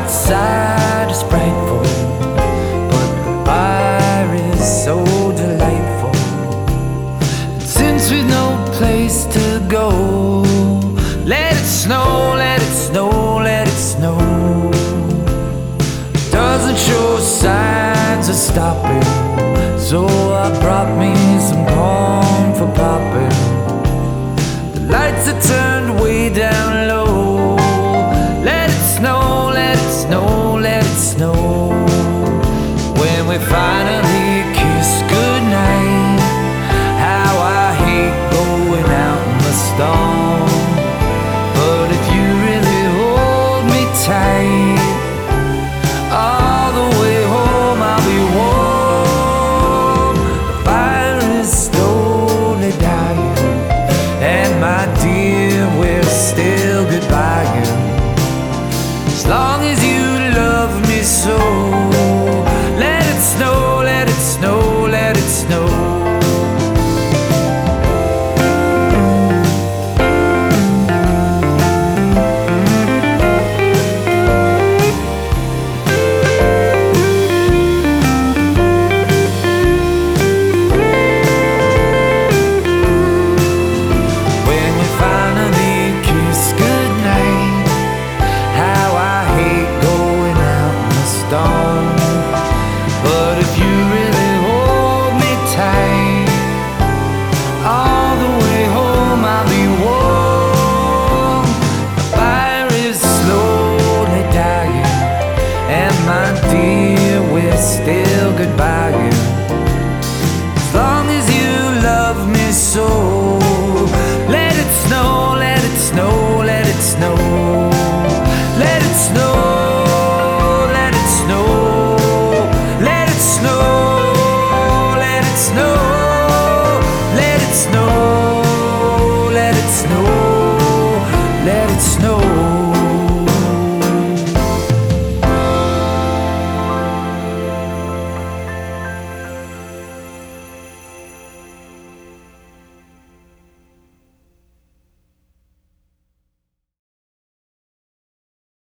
outside is frightful, but the fire is so delightful. And since we've no place to go, let it snow, let it snow, let it snow. Doesn't show signs of stopping, so I brought me some corn for popping. The lights are turned way down low. Let it snow, let it snow, let it snow. When we finally kiss goodnight, how I hate going out in the storm. But if you really hold me tight, all the way home I'll be warm. The fire is slowly dying, and my dear, we're still goodbye. As long as you love me so, let it snow, let it snow, let it snow. But if you really hold me tight, all the way home I'll be warm. The fire is slowly dying, and my dear, we're still goodbye. As long as you love me so, let it snow, let it snow, let it snow. Let it snow, let it snow. Let it snow, let it snow, let it snow, let it snow, let it snow.